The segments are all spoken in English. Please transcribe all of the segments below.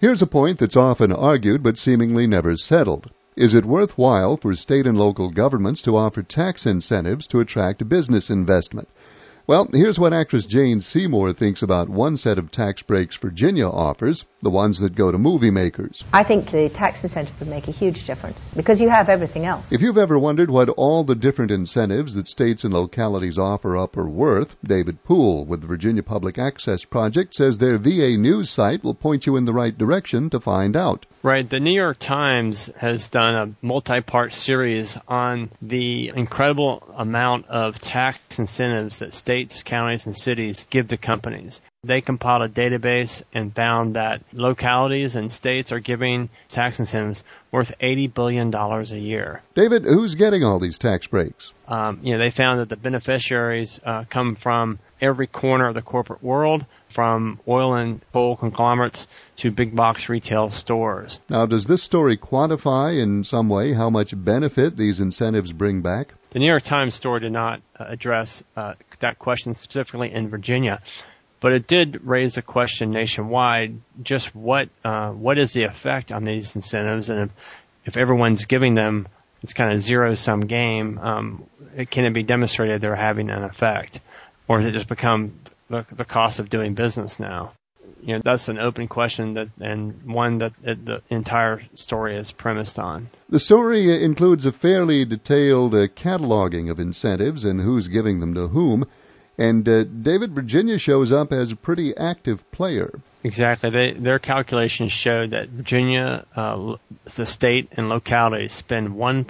Here's a point that's often argued but seemingly never settled. Is it worthwhile for state and local governments to offer tax incentives to attract business investment? Well, here's what actress Jane Seymour thinks about one set of tax breaks Virginia offers, the ones that go to movie makers. I think the tax incentive would make a huge difference because you have everything else. If you've ever wondered what all the different incentives that states and localities offer up are worth, David Poole with the Virginia Public Access Project says their VA News site will point you in the right direction to find out. Right. The New York Times has done a multi-part series on the incredible amount of tax incentives that states, counties, and cities give to companies. They compiled a database and found that localities and states are giving tax incentives worth $80 billion a year. David, who's getting all these tax breaks? They found that the beneficiaries come from every corner of the corporate world, from oil and coal conglomerates to big box retail stores. Now, does this story quantify in some way how much benefit these incentives bring back? The New York Times story did not address that question specifically in Virginia, but it did raise a question nationwide, just what is the effect on these incentives, and if everyone's giving them, it's kind of zero-sum game, can it be demonstrated they're having an effect? Or has it just become the cost of doing business now? That's an open question and one that the entire story is premised on. The story includes a fairly detailed cataloging of incentives and who's giving them to whom. And David, Virginia shows up as a pretty active player. Exactly. Their calculations showed that Virginia, the state and localities, spend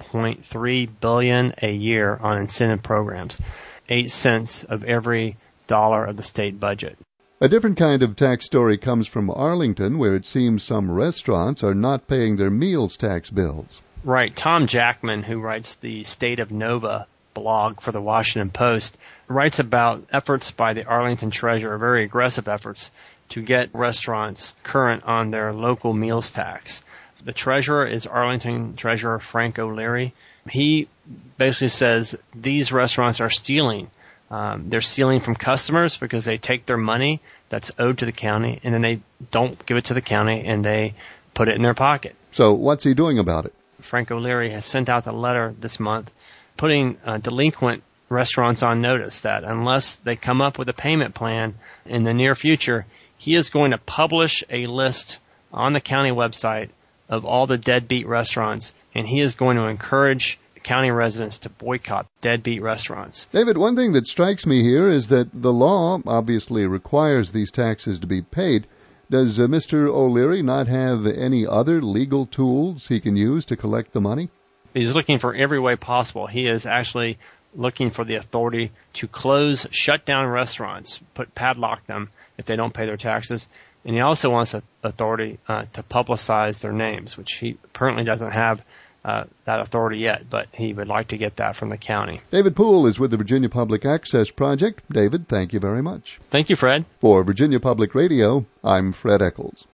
$1.3 billion a year on incentive programs, 8 cents of every dollar of the state budget. A different kind of tax story comes from Arlington, where it seems some restaurants are not paying their meals tax bills. Right. Tom Jackman, who writes the State of Nova blog for the Washington Post, writes about efforts by the Arlington Treasurer, very aggressive efforts, to get restaurants current on their local meals tax. The treasurer is Arlington Treasurer Frank O'Leary. He basically says these restaurants are stealing. They're stealing from customers because they take their money that's owed to the county, and then they don't give it to the county, and they put it in their pocket. So what's he doing about it? Frank O'Leary has sent out a letter this month putting delinquent restaurants on notice that unless they come up with a payment plan in the near future, he is going to publish a list on the county website of all the deadbeat restaurants, and he is going to encourage county residents to boycott deadbeat restaurants. David, one thing that strikes me here is that the law obviously requires these taxes to be paid. Does Mr. O'Leary not have any other legal tools he can use to collect the money? He's looking for every way possible. He is actually looking for the authority to shut down restaurants, padlock them if they don't pay their taxes. And he also wants authority to publicize their names, which he currently doesn't have that authority yet, but he would like to get that from the county. David Poole is with the Virginia Public Access Project. David, thank you very much. Thank you, Fred. For Virginia Public Radio, I'm Fred Eccles.